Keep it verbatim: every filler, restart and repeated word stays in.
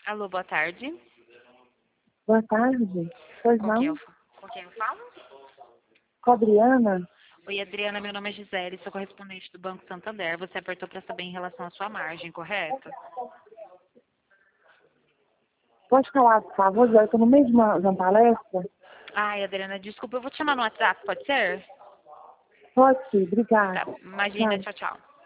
Alô, boa tarde. Boa tarde. Pois Com quem eu, não? fa- com quem eu falo? Com a Adriana? Oi, Adriana, meu nome é Gisele, sou correspondente do Banco Santander. Você apertou para saber em relação à sua margem, correto? Pode falar, por favor? Eu estou no meio de uma, de uma palestra. Ai, Adriana, desculpa, eu vou te chamar no WhatsApp, pode ser? Pode sim, Tá, obrigada. imagina, Tchau. tchau, tchau.